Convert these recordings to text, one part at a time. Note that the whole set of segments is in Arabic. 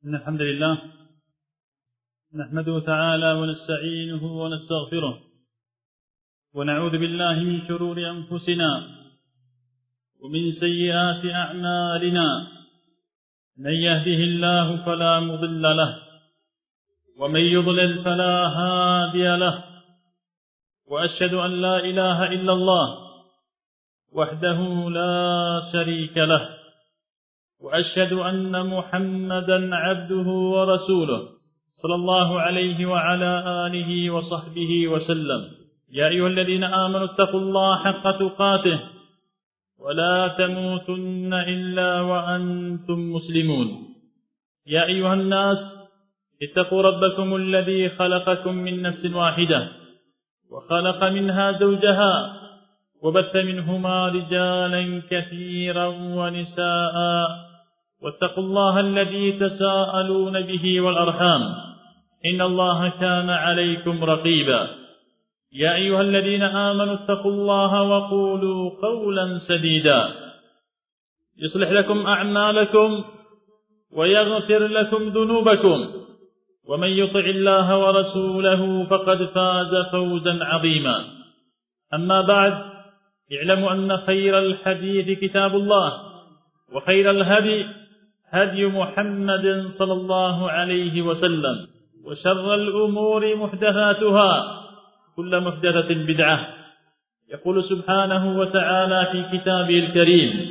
إن الحمد لله نحمده تعالى ونستعينه ونستغفره ونعوذ بالله من شرور أنفسنا ومن سيئات أعمالنا. من يهده الله فلا مضل له ومن يضلل فلا هادي له، وأشهد أن لا إله إلا الله وحده لا شريك له، وأشهد أن محمدا عبده ورسوله صلى الله عليه وعلى آله وصحبه وسلم. يا أيها الذين آمنوا اتقوا الله حق تقاته ولا تموتن إلا وأنتم مسلمون. يا أيها الناس اتقوا ربكم الذي خلقكم من نفس واحدة وخلق منها زوجها وبث منهما رجالا كثيرا ونساء، واتقوا الله الذي تساءلون به والأرحام إن الله كان عليكم رقيبا. يا أيها الذين آمنوا اتقوا الله وقولوا قولا سديدا يصلح لكم أعمالكم ويغفر لكم ذنوبكم، ومن يطع الله ورسوله فقد فاز فوزا عظيما. أما بعد، اعلموا أن خير الحديث كتاب الله، وخير الهدي هدي محمد صلى الله عليه وسلم، وشر الأمور محدثاتها كل محدثة بدعة. يقول سبحانه وتعالى في كتابه الكريم: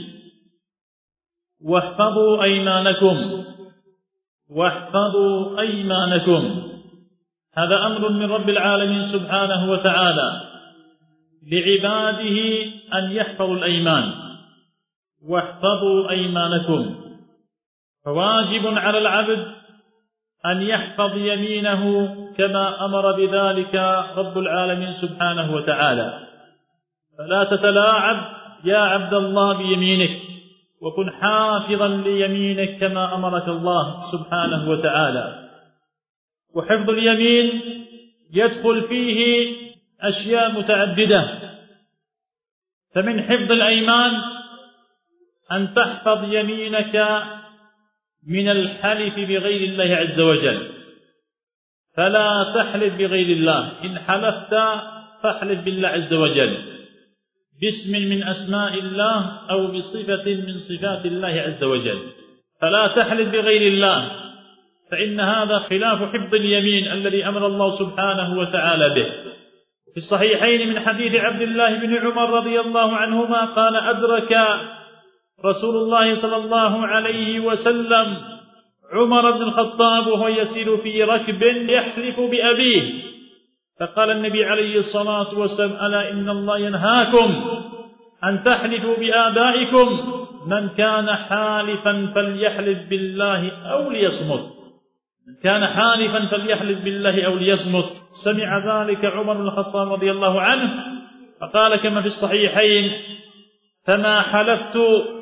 واحفظوا أيمانكم واحفظوا أيمانكم. هذا أمر من رب العالمين سبحانه وتعالى لعباده أن يحفظوا الأيمان. واحفظوا أيمانكم، فواجب على العبد أن يحفظ يمينه كما أمر بذلك رب العالمين سبحانه وتعالى. فلا تتلاعب يا عبد الله بيمينك، وكن حافظا ليمينك كما أمرك الله سبحانه وتعالى. وحفظ اليمين يدخل فيه أشياء متعددة، فمن حفظ الأيمان أن تحفظ يمينك من الحلف بغير الله عز وجل. فلا تحلف بغير الله، إن حلفت فاحلف بالله عز وجل باسم من أسماء الله أو بصفة من صفات الله عز وجل. فلا تحلف بغير الله، فإن هذا خلاف حفظ اليمين الذي أمر الله سبحانه وتعالى به. في الصحيحين من حديث عبد الله بن عمر رضي الله عنهما قال: أدرك رسول الله صلى الله عليه وسلم عمر بن الخطاب وهو يسير في ركب يحلف بأبيه، فقال النبي عليه الصلاة والسلام: ألا إن الله ينهاكم أن تحلفوا بآبائكم، من كان حالفا فليحلف بالله أو ليصمت. من كان حالفا فليحلف بالله أو ليصمت. سمع ذلك عمر بن الخطاب رضي الله عنه فقال كما في الصحيحين: فما حلفت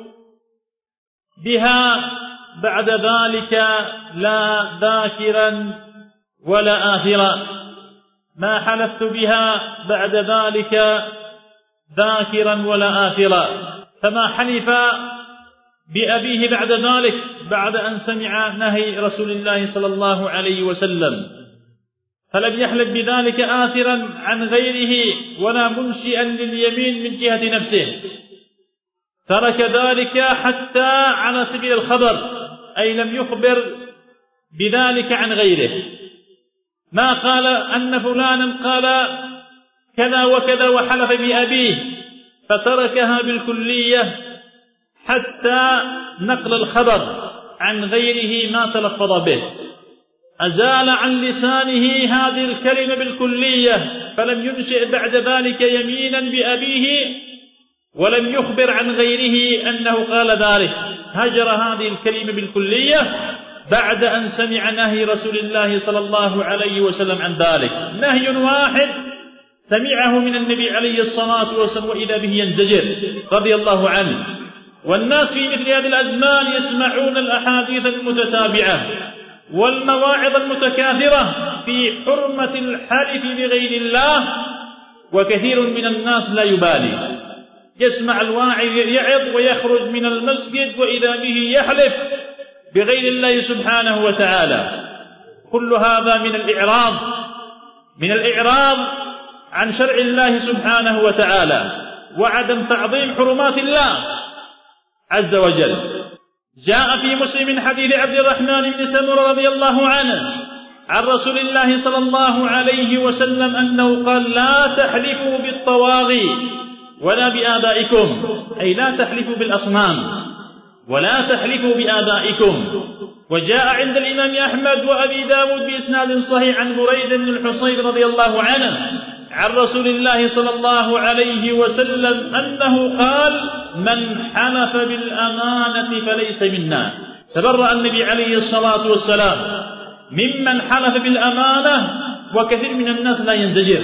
بها بعد ذلك لا ذاكرا ولا آثرا. ما حلفت بها بعد ذلك ذاكرا ولا آثرا. فما حلف بأبيه بعد ذلك، بعد أن سمع نهي رسول الله صلى الله عليه وسلم، فلم يحلف بذلك آثرا عن غيره ولا منشئا لليمين من جهة نفسه، ترك ذلك حتى على سبيل الخبر، أي لم يخبر بذلك عن غيره. ما قال أن فلانا قال كذا وكذا وحلف بأبيه، فتركها بالكلية حتى نقل الخبر عن غيره ما تلفظ به. أزال عن لسانه هذه الكلمة بالكلية، فلم ينشئ بعد ذلك يمينا بأبيه ولم يخبر عن غيره أنه قال ذلك. هجر هذه الكلمة بالكلية بعد أن سمع نهي رسول الله صلى الله عليه وسلم عن ذلك. نهي واحد سمعه من النبي عليه الصلاة والسلام وإذا به ينزجر رضي الله عنه. والناس في مثل هذه الأزمان يسمعون الأحاديث المتتابعة والمواعظ المتكاثرة في حرمة الحلف بغير الله، وكثير من الناس لا يبالي، يسمع الواعظ يعظ ويخرج من المسجد وإذا به يحلف بغير الله سبحانه وتعالى. كل هذا من الإعراض عن شرع الله سبحانه وتعالى وعدم تعظيم حرمات الله عز وجل. جاء في مسلم حديث عبد الرحمن بن سمرة رضي الله عنه عن رسول الله صلى الله عليه وسلم أنه قال: لا تحلفوا بالطواغي ولا بآبائكم، أي لا تحلفوا بالأصنام ولا تحلفوا بآبائكم. وجاء عند الإمام أحمد وأبي داود بإسناد صحيح عن بريدة بن الحصيب رضي الله عنه عن رسول الله صلى الله عليه وسلم أنه قال: من حلف بالأمانة فليس منا. تبرأ النبي عليه الصلاة والسلام ممن حلف بالأمانة، وكثير من الناس لا ينزجر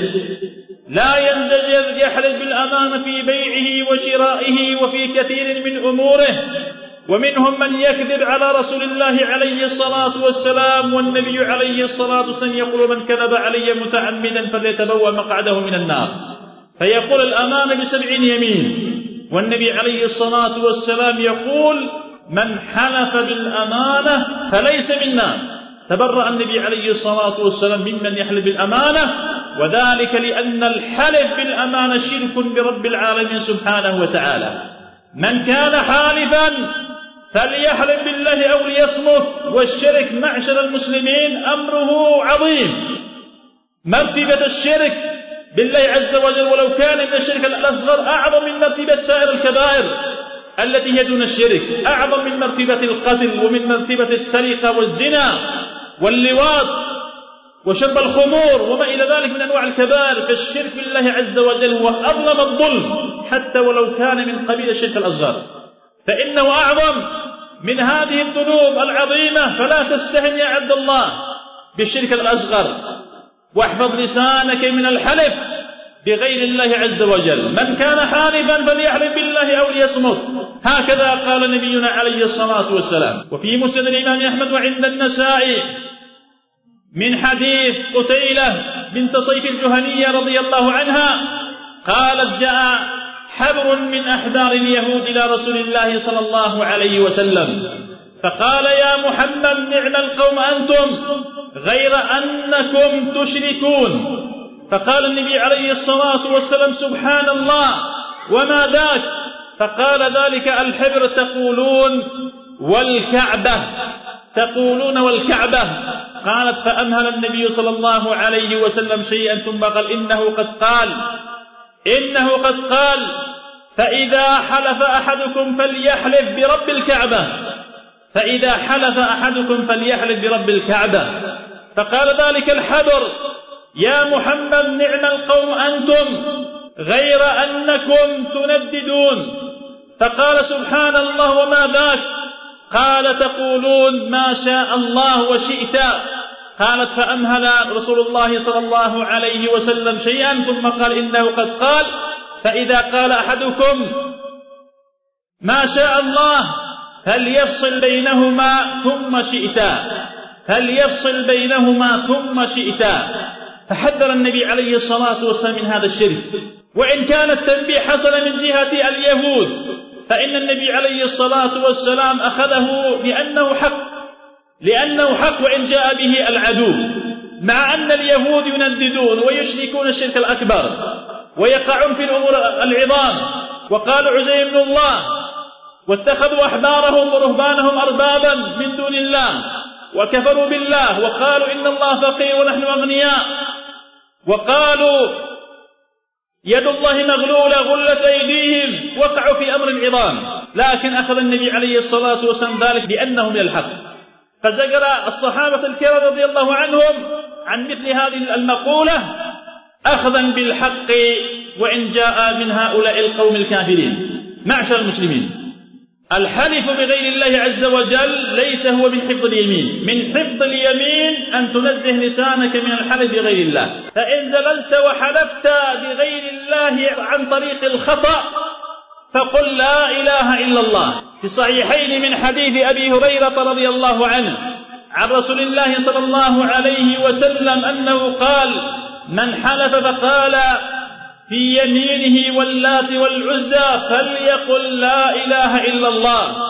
يحلف بالأمانة في بيعه وشرائه وفي كثير من أموره. ومنهم من يكذب على رسول الله عليه الصلاة والسلام، والنبي عليه الصلاة والسلام يقول: من كذب علي متعمدا فليتبوأ مقعده من النار. فيقول الأمانة ب70 يمين، والنبي عليه الصلاة والسلام يقول: من حلف بالأمانة فليس منا. تبرأ النبي عليه الصلاة والسلام ممن يحلف بالأمانة، وذلك لأن الحلف بالأمانة شرك برب العالمين سبحانه وتعالى. من كان حالفا فليحلف بالله أو ليصمت. والشرك معشر المسلمين أمره عظيم، مرتبة الشرك بالله عز وجل ولو كان من الشرك الأصغر أعظم من مرتبة سائر الكبائر التي هي دون الشرك، أعظم من مرتبة القتل ومن مرتبة السرقة والزنا واللواط وشرب الخمور وما إلى ذلك من أنواع الكبائر. فالشرك بالله عز وجل هو أظلم الظلم حتى ولو كان من قبيل الشرك الأصغر، فإنه أعظم من هذه الذنوب العظيمة. فلا تستهن يا عبد الله بالشرك الأصغر، واحفظ لسانك من الحلف بغير الله عز وجل. من كان حالفا فليحلف بالله أو ليصمت، هكذا قال نبينا عليه الصلاة والسلام. وفي مسند الإمام أحمد وعند النسائي من حديث قتيلة بنت صيف الجهنية رضي الله عنها قالت: جاء حبر من أحبار اليهود إلى رسول الله صلى الله عليه وسلم فقال: يا محمد نعم القوم أنتم غير أنكم تشركون. فقال النبي عليه الصلاة والسلام: سبحان الله وما ذاك؟ فقال: ذلك الحبر تقولون والكعبة. قالت: فأمهل النبي صلى الله عليه وسلم شيئا ثم قال: إنه قد قال فإذا حلف أحدكم فليحلف برب الكعبة. فقال ذلك الحبر: يا محمد نعم القوم أنتم غير أنكم تنددون. فقال: سبحان الله وما ذاك؟ قال: تقولون ما شاء الله وشئت. قالت: فأمهل رسول الله صلى الله عليه وسلم شيئا ثم قال: إنه قد قال فإذا قال أحدكم ما شاء الله فليفصل بينهما ثم شئتا. فحذر النبي عليه الصلاة والسلام من هذا الشرك. وإن كان التنبيه حصل من جهة اليهود فإن النبي عليه الصلاة والسلام أخذه لأنه حق وإن جاء به العدو، مع أن اليهود ينددون ويشركون الشرك الأكبر ويقعون في الأمور العظام، وقالوا عزير بن الله، واتخذوا أحبارهم ورهبانهم أربابا من دون الله، وكفروا بالله، وقالوا إن الله فقير ونحن أغنياء، وقالوا يد الله مغلولة غلت أيديهم، وقعوا في أمر عظام. لكن أخذ النبي عليه الصلاة والسلام ذلك لأنه من الحق، فزجر الصحابة الكرام رضي الله عنهم عن مثل هذه المقولة أخذا بالحق وإن جاء من هؤلاء القوم الكافرين. معشر المسلمين، الحلف بغير الله عز وجل ليس هو من حفظ اليمين. من حفظ اليمين أن تنزه لسانك من الحلف بغير الله. فإن زللت وحلفت بغير الله عن طريق الخطأ فقل لا إله إلا الله. في الصحيحين من حديث أبي هريرة رضي الله عنه عن رسول الله صلى الله عليه وسلم أنه قال: من حلف فقال في يمينه واللات والعزى فليقل لا إله إلا الله.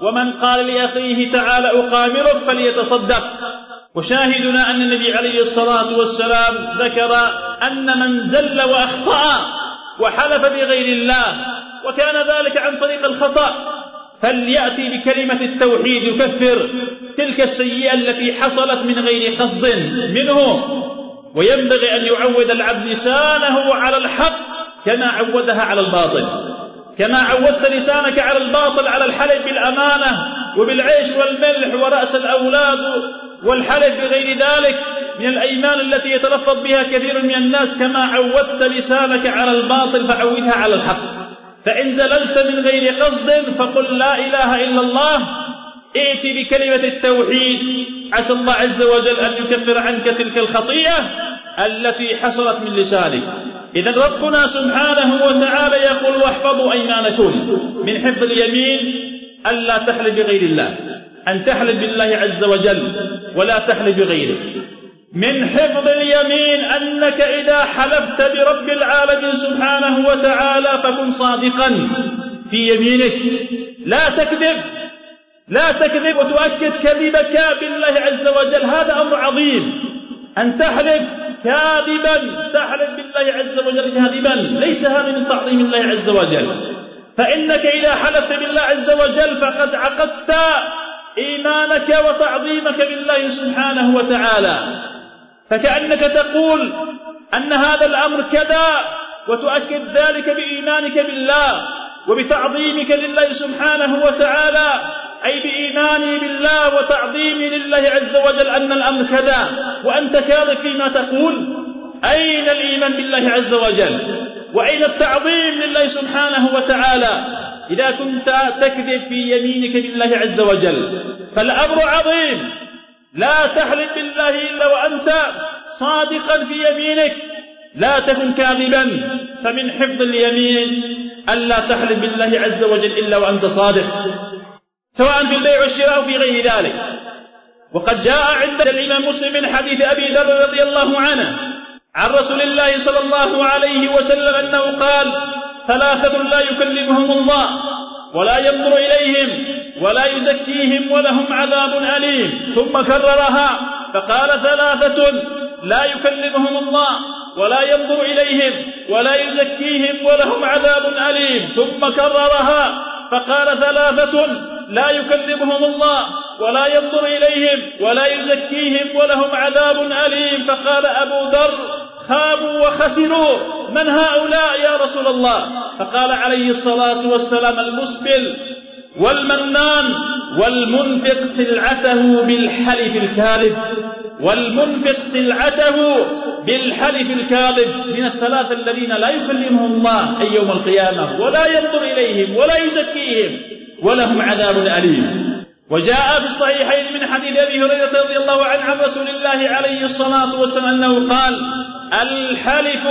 ومن قال لأخيه تعال أقامرك فليتصدق. وشاهدنا أن النبي عليه الصلاة والسلام ذكر أن من زل وأخطأ وحلف بغير الله وكان ذلك عن طريق الخطأ فليأتي بكلمة التوحيد يكفر تلك السيئة التي حصلت من غير قصد منه. وينبغي أن يعود العبد لسانه على الحق كما عودها على الباطل، كما عودت لسانك على الباطل على الحلف بالأمانة وبالعيش والملح ورأس الأولاد والحلف بغير ذلك من الأيمان التي يتلفظ بها كثير من الناس، كما عودت لسانك على الباطل فعودها على الحق. فإن زللت من غير قصد فقل لا إله إلا الله، ائت بكلمة التوحيد، عسى الله عز وجل أن يكفر عنك تلك الخطيئة التي حصلت من لسانك. إذن ربنا سبحانه وتعالى يقول واحفظوا أيمانكم. من حفظ اليمين ألا تحلف بغير الله، أن تحلف بالله عز وجل ولا تحلف بغيره. من حفظ اليمين أنك إذا حلفت برب العالمين سبحانه وتعالى فكن صادقا في يمينك، لا تكذب وتؤكد كذبك بالله عز وجل. هذا أمر عظيم، أن تحلف كاذبا، تحلف بالله عز وجل كاذبا، ليس هذا من تعظيم الله عز وجل. فإنك إذا حلفت بالله عز وجل فقد عقدت إيمانك وتعظيمك بالله سبحانه وتعالى، فكأنك تقول أن هذا الأمر كذا وتؤكد ذلك بإيمانك بالله وبتعظيمك لله سبحانه وتعالى، أي بإيماني بالله وتعظيمي لله عز وجل أن الأمر كذا وأنت كاذب فيما تقول. أين الإيمان بالله عز وجل وأين التعظيم لله سبحانه وتعالى إذا كنت تكذب في يمينك بالله عز وجل؟ فالأمر عظيم، لا تحلف بالله إلا وأنت صادقا في يمينك، لا تكن كاذبا. فمن حفظ اليمين ألا تحلف بالله عز وجل إلا وأنت صادق، سواء في البيع والشراء أو في غير ذلك. وقد جاء عند الإمام مسلم من حديث أبي ذر رضي الله عنه عن رسول الله صلى الله عليه وسلم أنه قال: ثلاثة لا يكلمهم الله ولا ينظر إليهم ولا يزكيهم ولهم عذاب أليم، ثم كررها فقال: ثلاثة لا يكلمهم الله ولا ينظر إليهم ولا يزكيهم ولهم عذاب أليم، ثم كررها فقال: ثلاثة لا يكلمهم الله ولا ينظر إليهم ولا يزكيهم ولهم عذاب أليم. فقال أبو ذر: خابوا وخسروا، من هؤلاء يا رسول الله؟ فقال عليه الصلاة والسلام: المسبل والمنان والمنفق سلعته بالحلف الكاذب، والمنفق سلعته بالحلف الكاذب، من الثلاثة الذين لا يكلمهم الله أي يوم القيامة ولا ينظر إليهم ولا يزكيهم ولهم عذاب أليم. وجاء في الصحيحين من حديث أبي هريرة رضي الله عنه عن رسول الله عليه الصلاة والسلام أنه قال: الحلف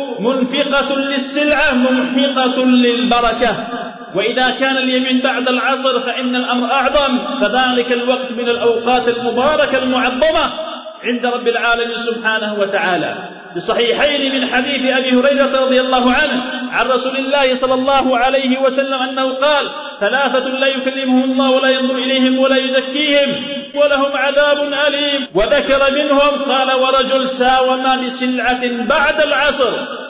منفقة للسلعة ممحقة للبركة. وإذا كان اليمين بعد العصر فإن الأمر أعظم، فذلك الوقت من الأوقات المباركة المعظمة عند رب العالمين سبحانه وتعالى. في الصحيحين من حديث أبي هريرة رضي الله عنه عن رسول الله صلى الله عليه وسلم أنه قال: ثلاثة لا يكلمهم الله ولا ينظر إليهم ولا يزكيهم ولهم عذاب أليم. وذكر منهم قال: ورجل ساوم بسلعة بعد العصر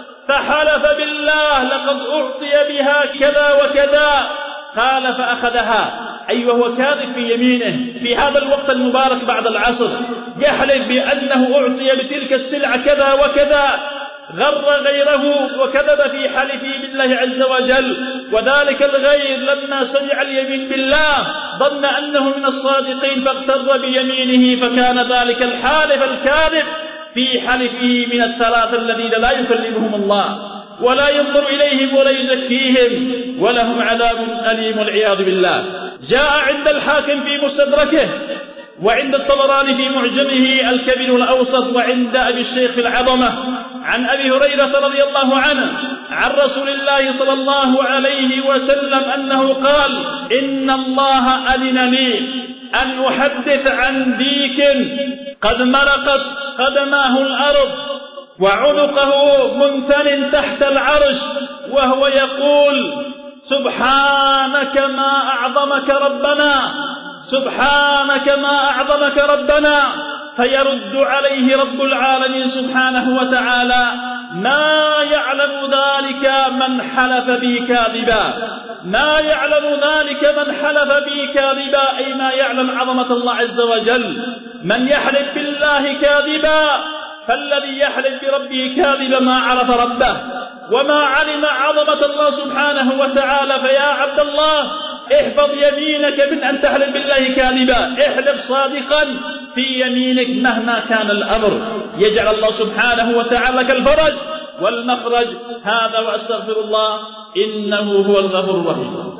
فحلف بالله لقد أعطي بها كذا وكذا، قال فأخذها، أي وهو كاذب في يمينه في هذا الوقت المبارك بعد العصر، يحلف بأنه أعطي بتلك السلعة كذا وكذا، غر غيره وكذب في حلفه بالله عز وجل. وذلك الغير لما سمع اليمين بالله ظن أنه من الصادقين فاغتر بيمينه، فكان ذلك الحالف الكاذب في حلفه من الثلاثة الذين لا يكلمهم الله ولا ينظر إليهم ولا يزكيهم ولهم عذاب أليم والعياذ بالله. جاء عند الحاكم في مستدركه وعند الطبراني في معجمه الكبير والأوسط وعند أبي الشيخ العظمة عن أبي هريرة رضي الله عنه عن رسول الله صلى الله عليه وسلم أنه قال: إن الله أذن لي أن أحدث عن ديك قد مرقت قدماه الأرض وعنقه منثن تحت العرش، وهو يقول: سبحانك ما أعظمك ربنا، سبحانك ما أعظمك ربنا، فيرد عليه رب العالمين سبحانه وتعالى: ما يعلم ذلك من حلف بي كاذبا، ما يعلم ذلك من حلف بي كاذبا، أي ما يعلم عظمة الله عز وجل. من يحلف بالله كاذبا فالذي يحلف بربه كاذبا ما عرف ربه وما علم عظمة الله سبحانه وتعالى. فيا عبد الله، احفظ يمينك من أن تحلف بالله كاذبا، احلف صادقا في يمينك مهما كان الأمر، يجعل الله سبحانه وتعالى لك الفرج والمخرج. هذا وأستغفر الله، إنه هو الغفور الرحيم.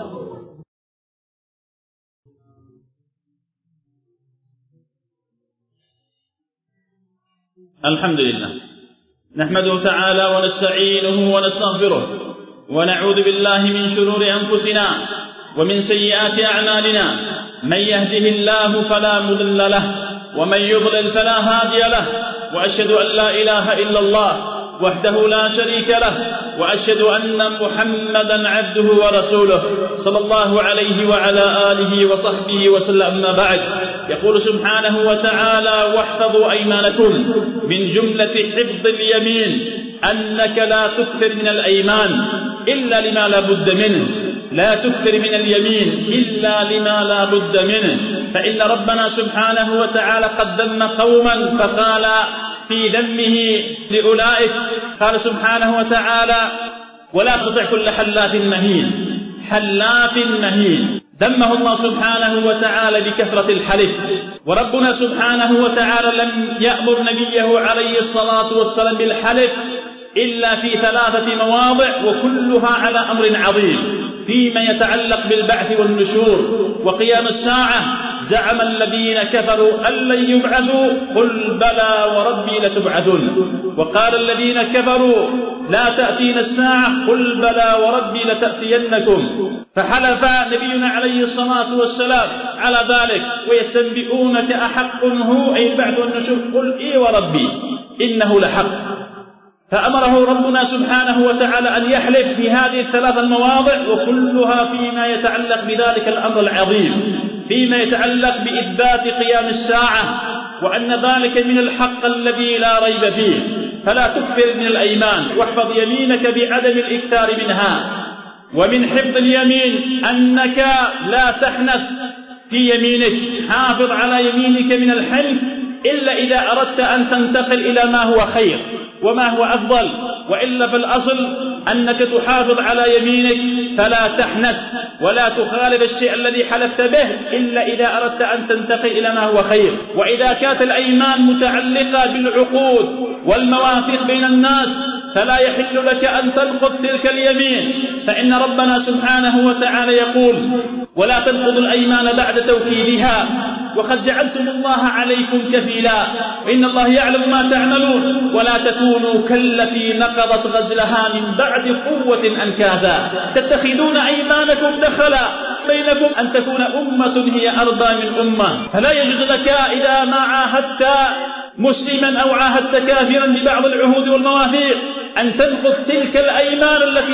الحمد لله، نحمده تعالى ونستعينه ونستغفره، ونعوذ بالله من شرور أنفسنا ومن سيئات أعمالنا. من يهده الله فلا مضل له، ومن يضلل فلا هادي له، وأشهد أن لا إله إلا الله وحده لا شريك له، وأشهد أن محمدا عبده ورسوله صلى الله عليه وعلى آله وصحبه وسلم. أما بعد، يقول سبحانه وتعالى: واحفظوا أيمانكم. من جملة حفظ اليمين أنك لا تكثر من الأيمان إلا لما لا بد منه، لا تكثر من اليمين إلا لما لا بد منه. فإن ربنا سبحانه وتعالى قد ذم قوما فقال في ذمه لأولئك، قال سبحانه وتعالى: ولا تطع كل حلاف مهين. حلاف مهين ذمه الله سبحانه وتعالى بكثرة الحلف. وربنا سبحانه وتعالى لم يأمر نبيه عليه الصلاة والسلام بالحلف إلا في 3 مواضع، وكلها على أمر عظيم فيما يتعلق بالبعث والنشور وقيام الساعة. زعم الذين كفروا أن لن يبعثوا، قل بلى وربي لتبعثن. وقال الذين كفروا لا تأتينا الساعة، قل بلى وربي لتأتينكم. فحلف نبينا عليه الصلاة والسلام على ذلك. ويستنبئونك أحق هو، أي البعث والنشور، قل إي وربي إنه لحق. فأمره ربنا سبحانه وتعالى أن يحلف في هذه 3 المواضع، وكلها فيما يتعلق بذلك الأمر العظيم، فيما يتعلق بإثبات قيام الساعة، وأن ذلك من الحق الذي لا ريب فيه. فلا تكثر من الأيمان، واحفظ يمينك بعدم الإكثار منها. ومن حفظ اليمين أنك لا تحنث في يمينك، حافظ على يمينك من الحلف إلا إذا أردت أن تنتقل إلى ما هو خير وما هو أفضل، وإلا فالأصل أنك تحافظ على يمينك فلا تحنث ولا تخالف الشيء الذي حلفت به إلا إذا أردت أن تنتقل إلى ما هو خير. وإذا كانت الأيمان متعلقة بالعقود والمواثيق بين الناس فلا يحل لك أن تنقض تلك اليمين، فإن ربنا سبحانه وتعالى يقول: ولا تنقضوا الأيمان بعد توكيدها وقد جعلتم الله عليكم كفيلا وإن الله يعلم ما تعملون ولا تكونوا كالتي نقضت غزلها من بعد قوة أنكاثا تتخذون أيمانكم دخلا بينكم أن تكون أمة هي أرضى من أمة. فلا يجوز لك إذا ما عاهدت مسلما أو عاهدت كافرا ببعض العهود والمواثيق أن تنقض تلك الأيمان التي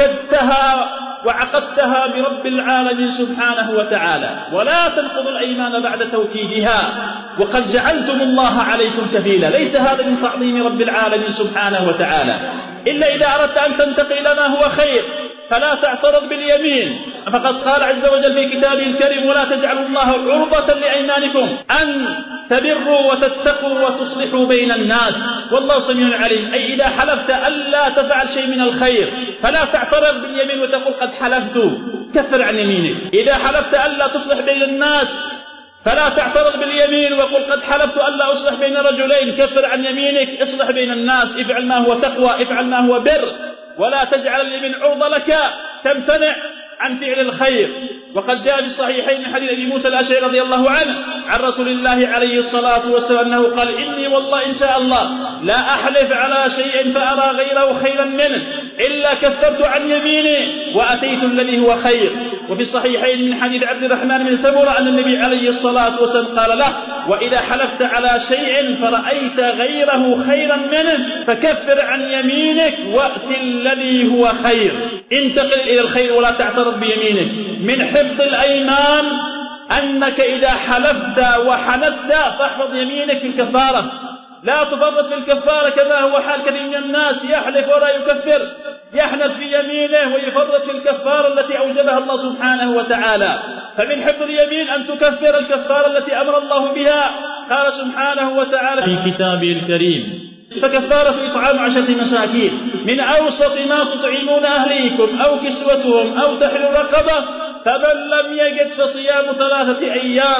وكدتها وعقدتها برب العالمين سبحانه وتعالى. ولا تنقضوا الأيمان بعد توكيدها وقد جعلتم الله عليكم كفيلا. ليس هذا من تعظيم رب العالمين سبحانه وتعالى إلا إذا أردت أن تنتقل إلى ما هو خير فلا تعترض باليمين. فقد قال عز وجل في كتابه الكريم: ولا تجعلوا الله عرضة لأيمانكم أن تبروا وتتقوا وتصلحوا بين الناس والله سميع عليم. أي إذا حلفت ألا تفعل شيء من الخير فلا تعترض باليمين وتقول قد حلفت، كفر عن يمينك. إذا حلفت ألا تصلح بين الناس فلا تعترض باليمين وقل قد حلفت ألا أصلح بين رجلين، كفر عن يمينك، اصلح بين الناس، افعل ما هو تقوى، افعل ما هو بر، ولا تجعل اليمين عرضة لك تمتنع عن فعل الخير. وقد جاء في الصحيحين من حديث أبي موسى الأشعري رضي الله عنه عن رسول الله عليه الصلاة والسلام أنه قال: إني والله إن شاء الله لا أحلف على شيء فأرى غيره خيرا منه إلا كفرت عن يميني وأتيت الذي هو خير. وفي الصحيحين من حديث عبد الرحمن بن سمرة أن النبي عليه الصلاة والسلام قال له: وإذا حلفت على شيء فرأيت غيره خيرا منه فكفر عن يمينك وأت الذي هو خير. انتقل إلى الخير ولا تعترض بيمينك. من حفظ الأيمان أنك إذا حلفت وحنثت فاحفظ يمينك في الكفارة، لا تفرط في الكفارة كما هو حال كثير من الناس، يحلف ولا يكفر، يحنث في يمينه ويفرط في الكفارة التي أوجبها الله سبحانه وتعالى. فمن حفظ اليمين أن تكفر الكفارة التي أمر الله بها. قال سبحانه وتعالى في كتابه الكريم: فكفارة إطعام 10 مساكين من أوسط ما تطعمون أهليكم أو كسوتهم أو تحرير رقبة، فمن لم يجد فصيام 3 أيام،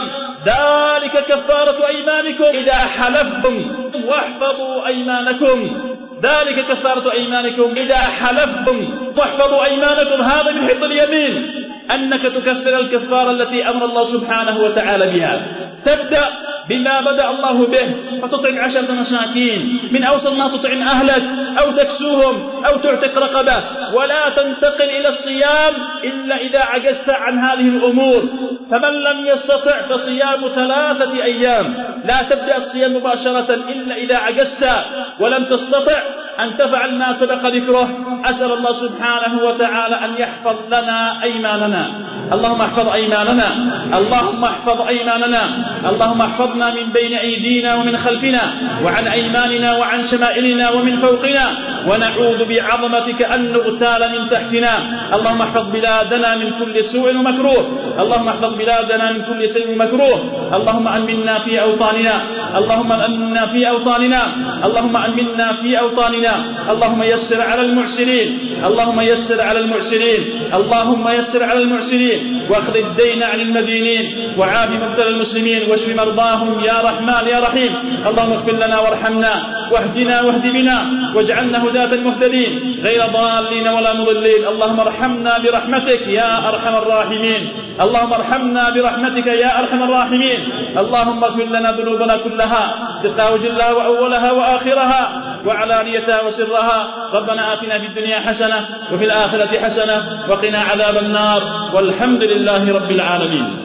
ذلك كفارة أيمانكم إذا حلفتم واحفظوا أيمانكم. ذلك كفارة أيمانكم إذا حلفتم واحفظوا أيمانكم. هذا من حفظ اليمين، أنك تكفر الكفارة التي أمر الله سبحانه وتعالى بها. تبدأ بما بدأ الله به، فتطعم 10 مساكين من أوسط ما تطعم أهلك أو تكسوهم أو تعتق رقبة، ولا تنتقل إلى الصيام إلا إذا عجزت عن هذه الأمور. فمن لم يستطع فصيام 3 أيام. لا تبدأ الصيام مباشرة إلا إذا عجزت ولم تستطع أن تفعل ما سبق ذكره. أسأل الله سبحانه وتعالى أن يحفظ لنا أيماننا. اللهم احفظ أيماننا، اللهم احفظ أيماننا، اللهم احفظنا من بين أيدينا ومن خلفنا وعن أيماننا وعن شمائلنا ومن فوقنا، ونعوذ بعظمتك أن نغتال من تحتنا. اللهم احفظ بلادنا من كل سوء ومكروه، اللهم احفظ بلادنا من كل سوء ومكروه. اللهم أمنا في أوطاننا، اللهم أمنا في أوطاننا، اللهم أمنا في أوطاننا. اللهم يسر على المعسرين، اللهم يسر على المعسرين، اللهم يسر على المعسرين، واقض الدين عن المدينين، وعاف مبتلى المسلمين، واشف مرضاهم يا رحمن يا رحيم. اللهم اغفر لنا وارحمنا واهدنا واهد بنا واجعلنا هداة مهتدين غير ضالين ولا مضلين. اللهم ارحمنا برحمتك يا أرحم الراحمين، اللهم ارحمنا برحمتك يا أرحم الراحمين. اللهم اغفر لنا ذنوبنا كلها، دقها وجلها وأولها وآخرها وعلانيتها وسرها. ربنا آتنا في الدنيا حسنة وفي الآخرة حسنة وقنا عذاب النار، والحمد لله رب العالمين.